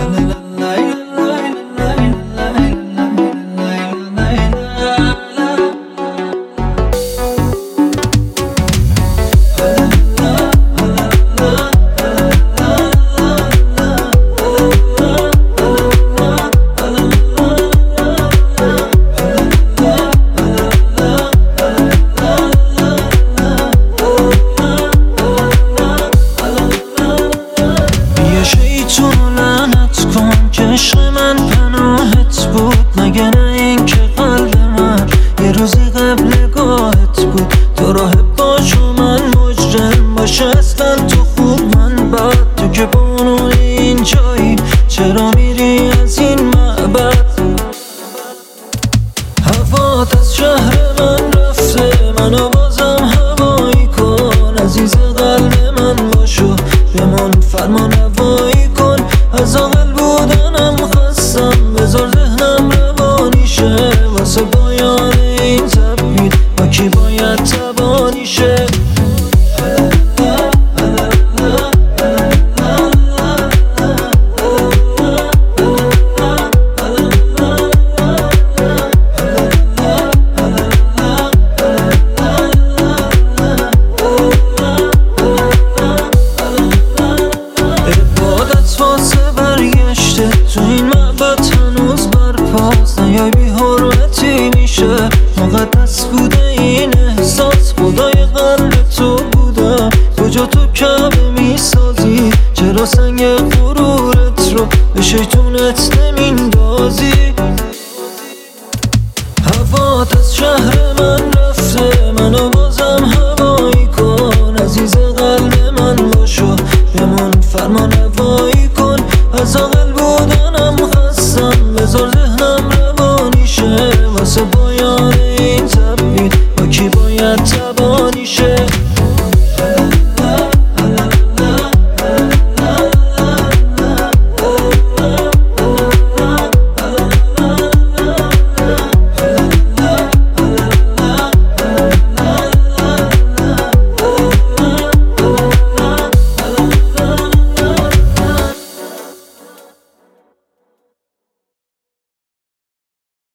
عشق من پناهت بود مگه نه این که قلب من یه روزی قبل گاهت بود تو راهب باش و من مجرم باشه اصلا تو خوب من بد تو که بانوی این جایی چرا میری از این معبد هوات از شهر من رفته منو بازم هوایی کن عزیز قلب من باشو بمون فرمان هوایی کن از آقل بودنم خستم بذار ذهنم روانی شه واسه پایان این تبدیل با کی باید تبانی شه تو این معبد هنوز برپاست نیای بی حرمتی میشه مقدس بوده این احساس خدای قلب تو بودم کجا تو کعبه میسازی چرا سنگ غرورت رو به شیطونت نمیندازی هوات از شهر من رفته منو بازم هوایی کن عزیز قلب من باشو بمون فرمان هوا